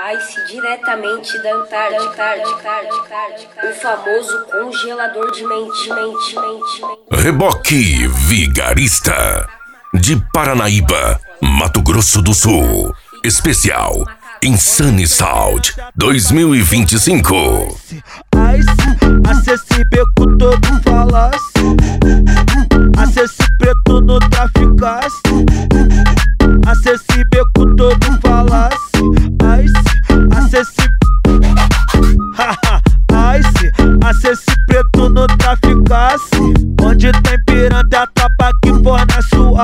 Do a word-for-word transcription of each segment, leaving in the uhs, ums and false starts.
Ice diretamente da Antártica, o famoso congelador de mente, mente, mente, mente. Reboque Vigarista, de Paranaíba, Mato Grosso do Sul. Especial Insane Sound dois mil e vinte e cinco. Ice, acessível com todo falasse, acesse preto no traficasse, acessível com todo falasse. Ice, acessível, haha, Ice, acesse preto no traficasse, onde tem pirante a tropa que fornece o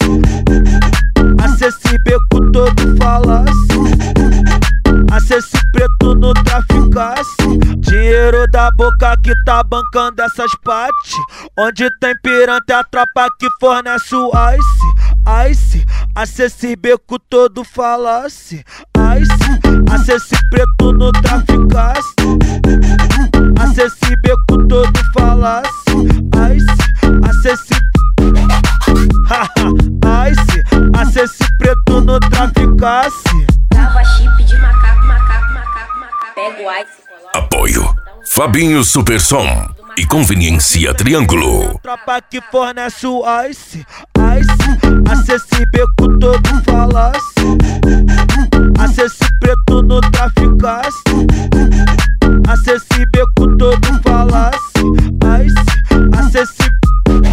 Ice, acessível com todo falasse, acesse preto no traficasse. Dinheiro da boca que tá bancando essas partes, onde tem pirante a tropa que fornece o Ice. Ice, acessível com todo falasse, Ice, acesse preto no traficasse, acessível com todo falasse. Ice, acessível, haha, Ice, acesse preto no traficasse. Tava chip de macaco, macaco, macaco, macaco. Pega o Ice. Apoio Fabinho Supersom e Conveniência Triângulo. Tropa que fornece o Ice, Ice, acessível com todo falasse, acesse preto no traficasse, acessível com todo falasse. Ice, acessível,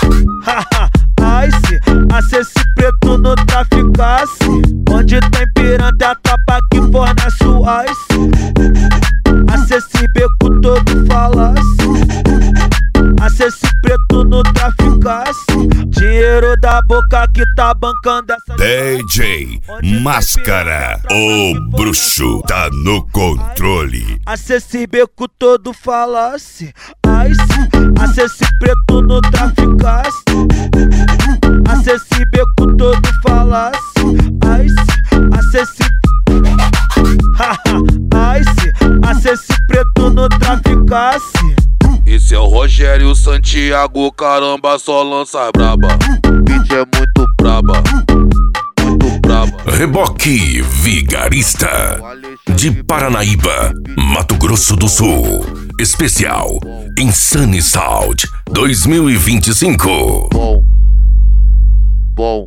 haha, Ice, acesse preto no traficasse, onde tem pirante a tropa que fornece o Ice, acessível com todo falasse, acesse preto no traficasse. Dinheiro da boca que tá bancando essa D J Máscara, o bruxo tá no controle. Acessível com todo falasse, Ice, acesse preto no traficasse, acessível com todo falasse. Ice, acessível, haha, Ice, acesse preto no traficasse. Esse é o Rogério Santiago, caramba, só lança braba. Beat é muito braba, muito braba. Reboque Vigarista, de Paranaíba, Mato Grosso do Sul. Especial Insane Sound dois mil e vinte e cinco. Bom, bom.